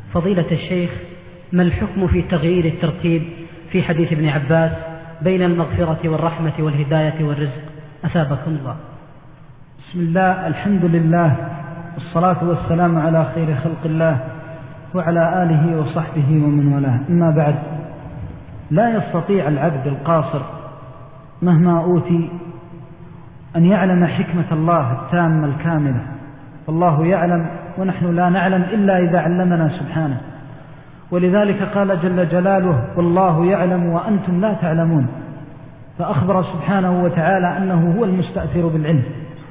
فضيلة الشيخ، ما الحكم في تغيير الترتيب في حديث ابن عباس بين المغفرة والرحمة والهداية والرزق؟ أثابكم الله. بسم الله، الحمد لله، والصلاة والسلام على خير خلق الله وعلى آله وصحبه ومن والاه. أما بعد، لا يستطيع العبد القاصر مهما أوتي أن يعلم حكمة الله التامة الكاملة، والله يعلم ونحن لا نعلم إلا إذا علمنا سبحانه. ولذلك قال جل جلاله: والله يعلم وأنتم لا تعلمون. فأخبر سبحانه وتعالى أنه هو المستأثر بالعلم،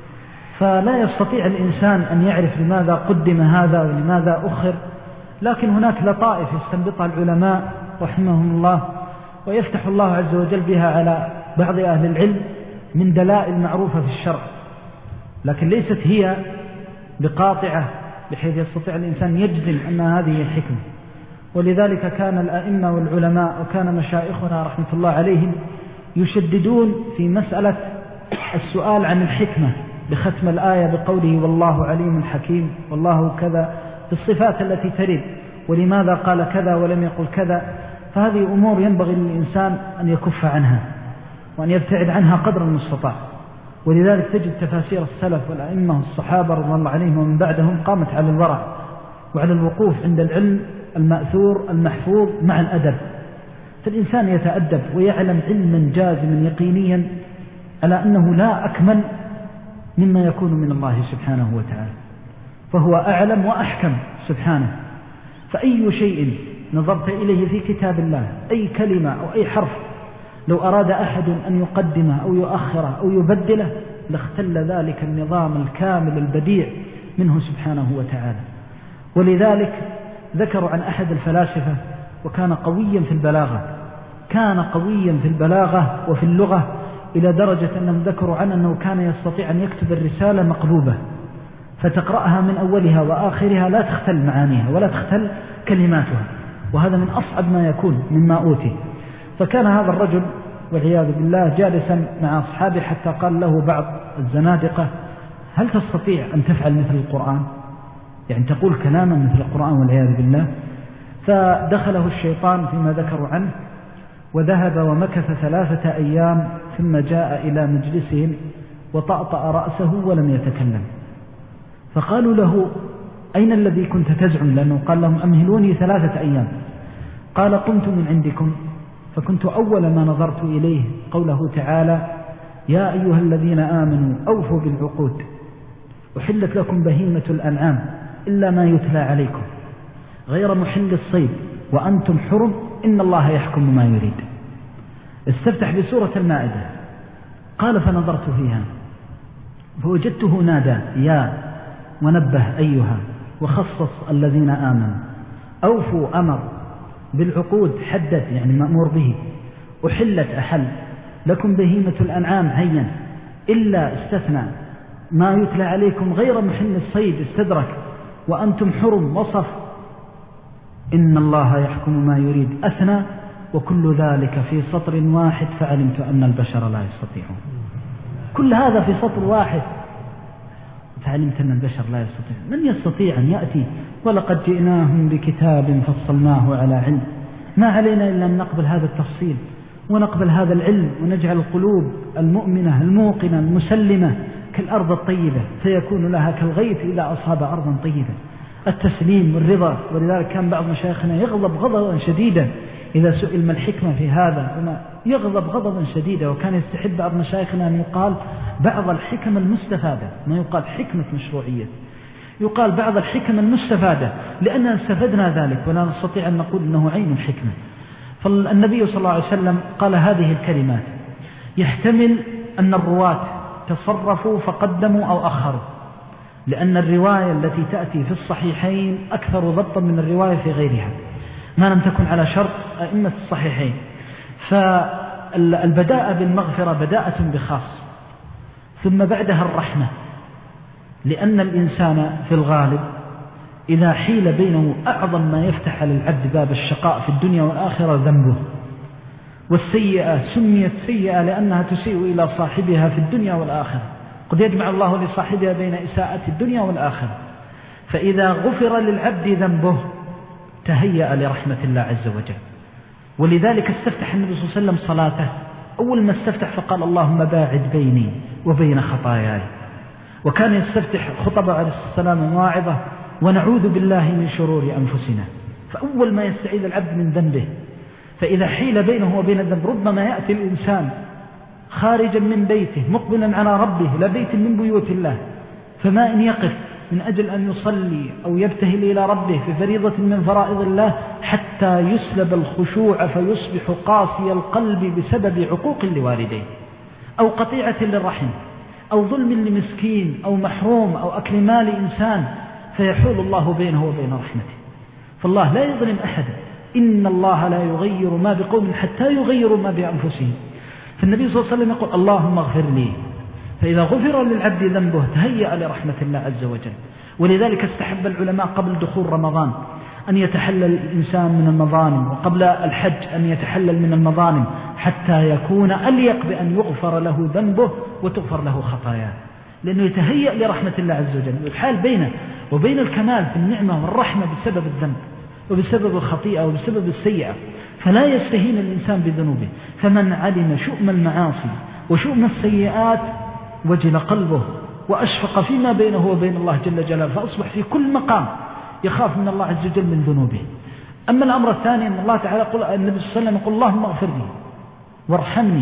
فلا يستطيع الإنسان أن يعرف لماذا قدم هذا ولماذا أخر، لكن هناك لطائف يستنبطها العلماء رحمهم الله، ويفتح الله عز وجل بها على بعض أهل العلم من دلائل معروفة في الشرع، لكن ليست هي بقاطعة بحيث يستطيع الإنسان يجزم أن هذه الحكمة. ولذلك كان الأئمة والعلماء وكان مشايخنا رحمة الله عليهم يشددون في مسألة السؤال عن الحكمة بختم الآية بقوله: والله عليم حكيم، والله كذا، في الصفات التي ترد، ولماذا قال كذا ولم يقل كذا. فهذه أمور ينبغي للإنسان أن يكف عنها وأن يبتعد عنها قدر المستطاع. ولذلك تجد تفاسير السلف والأئمة الصحابة رضي الله عليهم ومن بعدهم قامت على الورع وعلى الوقوف عند العلم المأثور المحفوظ مع الأدب. فالإنسان يتأدب ويعلم علما جازما يقينيا على أنه لا أكمل مما يكون من الله سبحانه وتعالى، فهو أعلم وأحكم سبحانه. فأي شيء نظرت إليه في كتاب الله، أي كلمة أو أي حرف، لو أراد أحد أن يقدمه أو يؤخره أو يبدله لاختل ذلك النظام الكامل البديع منه سبحانه وتعالى. ولذلك ذكروا عن أحد الفلاسفة، وكان قويا في البلاغة، كان قويا في البلاغة وفي اللغة، إلى درجة أنهم ذكروا عنه أنه كان يستطيع أن يكتب الرسالة مقلوبة فتقرأها من أولها وآخرها لا تختل معانيها ولا تختل كلماتها، وهذا من أصعب ما يكون مما أوتي. فكان هذا الرجل والعياذ بالله جالسا مع أصحابه حتى قال له بعض الزنادقة: هل تستطيع أن تفعل مثل القرآن؟ يعني تقول كلاما مثل القرآن والعياذ بالله. فدخله الشيطان فيما ذكروا عنه، وذهب ومكث 3 أيام، ثم جاء إلى مجلسهم وطأطأ رأسه ولم يتكلم. فقالوا له: أين الذي كنت تزعم؟ لأنه قال لهم: أمهلوني 3 أيام. قال: قمت من عندكم فكنت أول ما نظرت إليه قوله تعالى: يا أيها الذين آمنوا أوفوا بالعقود، أحلت لكم بهيمة الأنعام إلا ما يتلى عليكم غير محل الصيد وأنتم حرم إن الله يحكم ما يريد. استفتح بسورة المائدة. قال: فنظرت فيها فوجدته نادى يا ونبه أيها وخصص الذين آمنوا، أوفوا أمر بالعقود حدث يعني مأمور به، أحلت أحل لكم بهيمة الأنعام هيا، إلا استثنى ما يتلى عليكم غير محل الصيد استدرك، وأنتم حرم وصف، إن الله يحكم ما يريد أثنى، وكل ذلك في سطر واحد، فعلمت أن البشر لا يستطيعون. كل هذا في سطر واحد، فعلمت أن البشر لا يستطيع. من يستطيع أن يأتي ولقد جئناهم بكتاب فصلناه على علم؟ ما علينا إلا أن نقبل هذا التفصيل ونقبل هذا العلم، ونجعل القلوب المؤمنة الموقنة المسلمة كالأرض الطيبة، فيكون لها كالغيث إذا أصاب أرضا طيبة. التسليم والرضا. ولذلك كان بعض مشايخنا يغضب غضبا شديدا إذا سئل ما الحكمة في هذا، يغضب غضبا شديدا. وكان يستحب بعض مشايخنا أن يقال بعض الحكم المستفادة، ما يقال حكمة مشروعية، يقال بعض الحكم المستفادة، لأننا استفدنا ذلك ولا نستطيع أن نقول أنه عين الحكمة. فالنبي صلى الله عليه وسلم قال هذه الكلمات: يحتمل أن الرواة تصرفوا فقدموا أو أخروا، لأن الرواية التي تأتي في الصحيحين أكثر ضبطا من الرواية في غيرها ما لم تكن على شرط أئمة الصحيحين. فالبداءة بالمغفرة بداءة بخاص، ثم بعدها الرحمة، لأن الإنسان في الغالب إذا حيل بينه أعظم ما يفتح على العبد باب الشقاء في الدنيا والآخرة ذنبه. والسيئة سميت سيئة لأنها تسيء إلى صاحبها في الدنيا والآخرة، قد يجمع الله لصاحبها بين إساءة الدنيا والآخرة. فإذا غفر للعبد ذنبه تهيأ لرحمة الله عز وجل. ولذلك استفتح النبي صلى الله عليه وسلم صلاته، أول ما استفتح فقال اللهم باعد بيني وبين خطاياي. وكان يستفتح خطبه عليه السلام مواعظة ونعوذ بالله من شرور أنفسنا. فأول ما يستعيذ العبد من ذنبه، فإذا حيل بينه وبين الذنب ربما يأتي الإنسان خارجا من بيته مقبلا على ربه لا بيت من بيوت الله، فما إن يقف من أجل أن يصلي أو يبتهل إلى ربه في فريضة من فرائض الله حتى يسلب الخشوع فيصبح قاسي القلب بسبب عقوق لوالديه أو قطيعة للرحم أو ظلم لمسكين أو محروم أو أكل مال إنسان، فيحول الله بينه وبين رحمته. فالله لا يظلم أحدا، إن الله لا يغير ما بقوم حتى يغيروا ما بأنفسهم. فالنبي صلى الله عليه وسلم يقول اللهم اغفر لي، فإذا غفر للعبد ذنبه تهيأ لرحمة الله عز وجل. ولذلك استحب العلماء قبل دخول رمضان أن يتحلل الإنسان من المظالم، وقبل الحج أن يتحلل من المظالم حتى يكون أليق بأن يغفر له ذنبه وتغفر له خطاياه، لأنه يتهيأ لرحمة الله عز وجل. والحال بينه وبين الكمال في النعمة والرحمة بسبب الذنب وبسبب الخطيئة وبسبب السيئة، فلا يستهين الإنسان بذنوبه. فمن علم شؤم المعاصي وشؤم السيئات وجل قلبه وأشفق فيما بينه وبين الله جل جلاله، فأصبح في كل مقام يخاف من الله عز وجل من ذنوبه. أما الأمر الثاني أن الله تعالى يقول، النبي صلى الله عليه وسلم يقول اللهم اغفر لي وارحمني،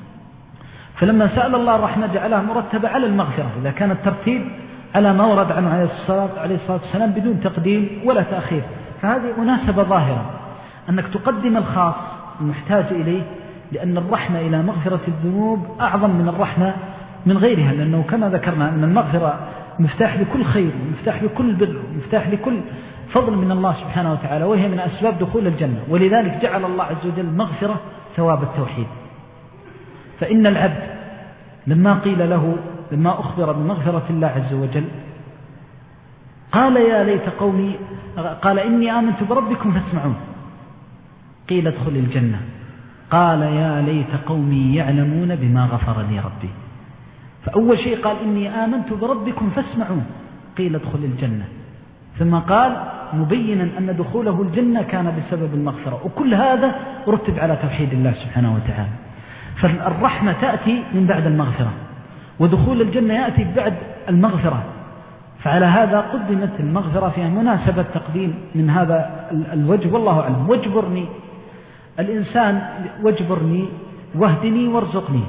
فلما سأل الله الرحمة جعلها مرتبة على المغفرة، إذا كان الترتيب على ما ورد عنه عليه الصلاة والسلام بدون تقديم ولا تأخير، فهذه مناسبة ظاهرة أنك تقدم الخاص المحتاج إليه، لأن الرحمة إلى مغفرة الذنوب أعظم من الرحمة من غيرها، لأنه كما ذكرنا أن المغفرة مفتاح لكل خير، مفتاح لكل بر، مفتاح لكل فضل من الله سبحانه وتعالى، وهي من أسباب دخول الجنة. ولذلك جعل الله عز وجل مغفرة ثواب التوحيد. فإن العبد لما قيل له، لما أخبر بمغفرة الله عز وجل، قال يا ليت قومي، قال إني آمنت بربكم فاسمعون، قيل ادخل الجنة، قال يا ليت قومي يعلمون بما غفر لي ربي. فأول شيء قال إني آمنت بربكم فاسمعون، قيل ادخل الجنة، ثم قال مبينا أن دخوله الجنة كان بسبب المغفرة. وكل هذا رتب على توحيد الله سبحانه وتعالى. فالرحمة تأتي من بعد المغفرة، ودخول الجنة يأتي بعد المغفرة. فعلى هذا قدمت المغفرة فيها مناسبة تقديم من هذا الوجه، والله أعلم. واجبرني الإنسان، واجبرني واهدني وارزقني.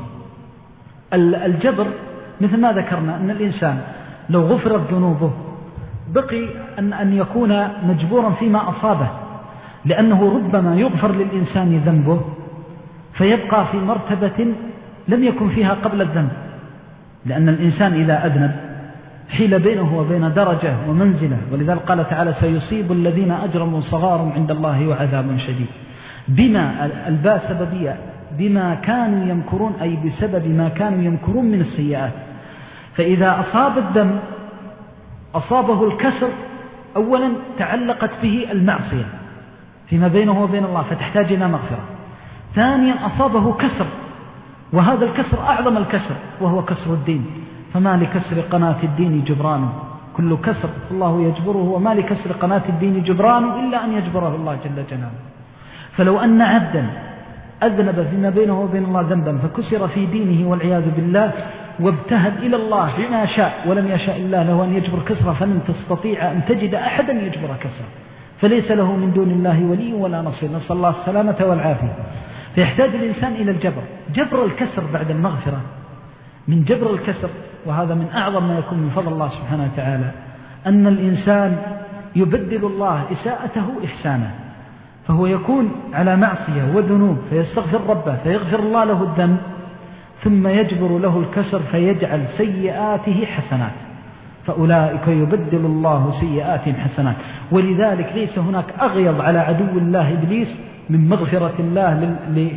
الجبر مثل ما ذكرنا أن الإنسان لو غفرت ذنوبه بقي أن يكون مجبورا فيما أصابه، لأنه ربما يغفر للإنسان ذنبه فيبقى في مرتبة لم يكن فيها قبل الذنب، لأن الإنسان إذا أذنب حيل بينه وبين درجة ومنزلة. ولذلك قال تعالى سيصيب الذين أجرموا صغار عند الله وعذاب شديد. بما الباء سببية، بما كانوا يمكرون، أي بسبب ما كانوا يمكرون من السيئات. فإذا أصاب الذنب أصابه الكسر، أولا تعلقت به المعصية فيما بينه وبين الله فتحتاج إلى مغفرة. ثانيا أصابه كسر، وهذا الكسر أعظم الكسر وهو كسر الدين، فما لكسر قناة الدين جبران، كل كسر الله يجبره، وما لكسر قناة الدين جبران إلا أن يجبره الله جل جلاله. فلو أن عبدا أذنب فيما بينه وبين الله ذنبا فكسر في دينه والعياذ بالله، وابتهل إلى الله بما شاء ولم يشاء الله له أن يجبر كسره، فلن تستطيع أن تجد أحدا يجبر كسره، فليس له من دون الله ولي ولا نصير، نسأل الله السلامة والعافية. فيحتاج الإنسان إلى الجبر، جبر الكسر بعد المغفرة. من جبر الكسر، وهذا من أعظم ما يكون من فضل الله سبحانه وتعالى، أن الإنسان يبدل الله إساءته إحسانا، فهو يكون على معصية وذنوب فيستغفر ربه فيغفر الله له الذنب، ثم يجبر له الكسر فيجعل سيئاته حسنات، فأولئك يبدل الله سيئاتهم حسنات. ولذلك ليس هناك أغيظ على عدو الله إبليس من مغفرة الله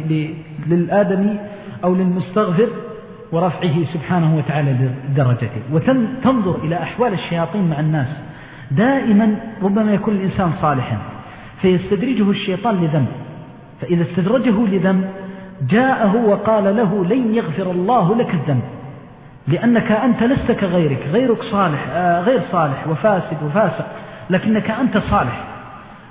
للآدمي أو للمستغفر ورفعه سبحانه وتعالى درجته. وتنظر إلى أحوال الشياطين مع الناس، دائما ربما يكون الإنسان صالحا فيستدرجه الشيطان لذنب، فإذا استدرجه لذنب جاءه وقال له لن يغفر الله لك الذنب، لأنك أنت لست كغيرك، غيرك صالح غير صالح وفاسد وفاسق، لكنك أنت صالح،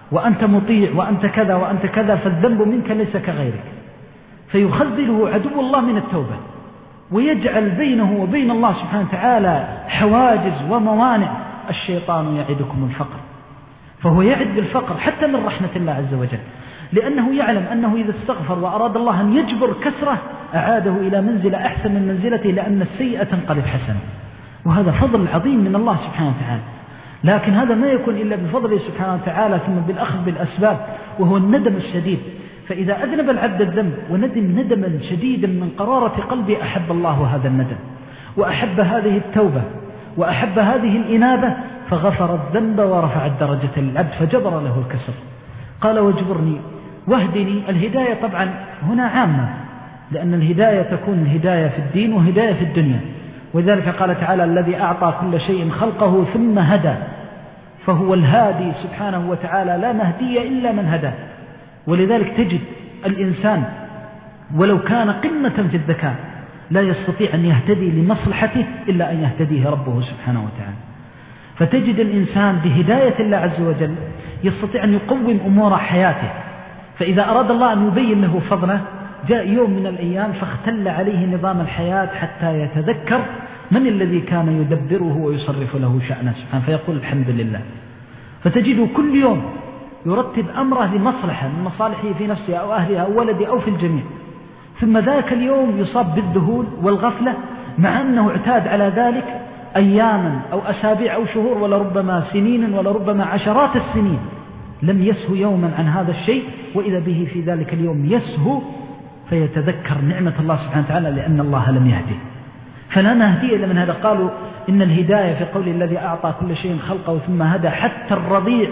وأنت مطيع وأنت كذا وأنت كذا، فالذنب منك ليس كغيرك، فيخذله عدو الله من التوبة ويجعل بينه وبين الله سبحانه وتعالى حواجز وموانع. الشيطان يعدكم الفقر، فهو يعد بالفقر حتى من رحمة الله عز وجل، لأنه يعلم أنه إذا استغفر وأراد الله أن يجبر كسره أعاده إلى منزلة أحسن من منزلته، لأن السيئة تنقلب حسنة، وهذا فضل عظيم من الله سبحانه وتعالى. لكن هذا ما يكون إلا بفضله سبحانه وتعالى، ثم بالأخذ بالأسباب، وهو الندم الشديد. فإذا أذنب العبد الذنب وندم ندما شديدا من قرارة قلبه، أحب الله هذا الندم وأحب هذه التوبة وأحب هذه الإنابة، فغفر الذنب ورفع الدرجة للعبد فجبر له الكسر. قال واجبرني واهدني. الهداية طبعا هنا عامة، لأن الهداية تكون الهداية في الدين وهداية في الدنيا، ولذلك قال تعالى الذي أعطى كل شيء خلقه ثم هدى، فهو الهادي سبحانه وتعالى، لا مهدي إلا من هدى. ولذلك تجد الإنسان ولو كان قمة في الذكاء لا يستطيع أن يهتدي لمصلحته إلا أن يهتديه ربه سبحانه وتعالى. فتجد الإنسان بهداية الله عز وجل يستطيع أن يقوم أمور حياته، فإذا أراد الله أن يبين له فضله جاء يوم من الأيام فاختل عليه نظام الحياة حتى يتذكر من الذي كان يدبره ويصرف له شأنه سبحانه، فيقول الحمد لله. فتجده كل يوم يرتب أمره لمصلحة من مصالحه في نفسه أو أهلها أو ولده أو في الجميع، ثم ذاك اليوم يصاب بالذهول والغفلة، مع أنه اعتاد على ذلك أياما أو أسابيع أو شهور ولربما سنين ولربما عشرات السنين، لم يسهو يوما عن هذا الشيء، وإذا به في ذلك اليوم يسهو فيتذكر نعمة الله سبحانه وتعالى لأن الله لم يهديه. فلا نهدي إلا من هذا. قالوا إن الهداية في قول الذي أعطى كل شيء خلقه ثم هدى، حتى الرضيع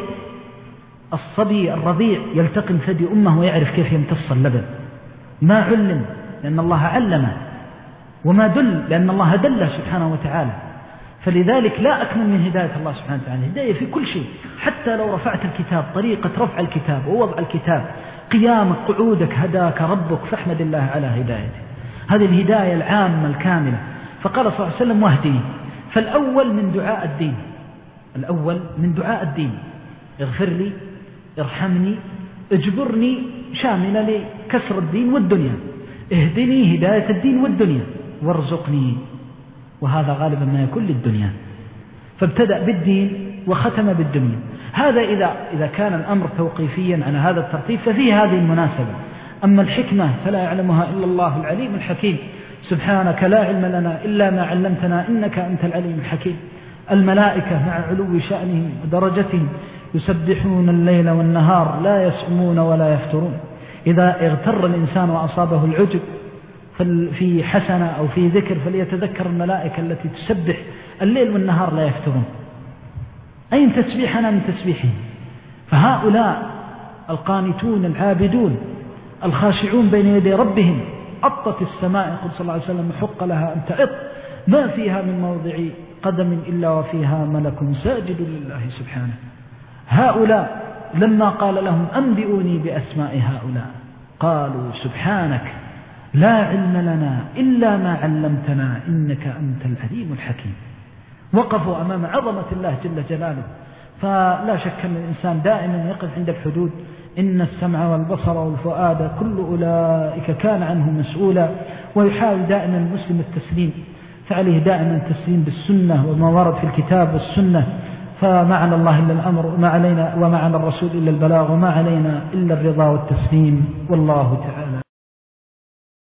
الصبي الرضيع يلتقم ثدي أمه ويعرف كيف يمتص اللبن، ما علم لأن الله علمه، وما دل لأن الله دله سبحانه وتعالى. فلذلك لا أكمل من هداية الله سبحانه وتعالى، هداية في كل شيء، حتى لو رفعت الكتاب، طريقة رفع الكتاب ووضع الكتاب، قيامك قعودك، هداك ربك، فاحمد الله على هدايته. هذه الهداية العامة الكاملة. فقال صلى الله عليه وسلم واهدني. فالأول من دعاء الدين، الأول من دعاء الدين، اغفر لي، ارحمني، اجبرني، شاملة لكسر الدين والدنيا، اهدني هداية الدين والدنيا، وارزقني، وهذا غالبا ما يكون للدنيا. فابتدأ بالدين وختم بالدنيا. هذا إذا كان الأمر توقيفيا على هذا الترتيب ففيه هذه المناسبة. أما الحكمة فلا يعلمها إلا الله العليم الحكيم. سبحانك لا علم لنا إلا ما علمتنا إنك أنت العليم الحكيم. الملائكة مع علو شأنهم ودرجتهم يسبحون الليل والنهار لا يسأمون ولا يفترون. إذا اغتر الإنسان وأصابه العجب في حسنة أو في ذكر فليتذكر الملائكة التي تسبح الليل والنهار لا يفترون. أين تسبيحنا من تسبيحهم؟ فهؤلاء القانتون العابدون الخاشعون بين يدي ربهم، أطت السماء يقول صلى الله عليه وسلم حق لها أن تأط، ما فيها من موضع قدم إلا وفيها ملك ساجد لله سبحانه. هؤلاء لما قال لهم أنبئوني بأسماء هؤلاء قالوا سبحانك لا علم لنا إلا ما علمتنا إنك أنت العليم الحكيم. وقفوا أمام عظمة الله جل جلاله. فلا شك أن الإنسان دائما يقف عند الحدود. إن السمع والبصر والفؤاد كل أولئك كان عنه مسؤولا. ويحاول دائما المسلم التسليم، فعليه دائما التسليم بالسنة وما ورد في الكتاب والسنة. فما على الله إلا الأمر وما علينا وما على الرسول إلا البلاغ وما علينا إلا الرضا والتسليم. والله تعالى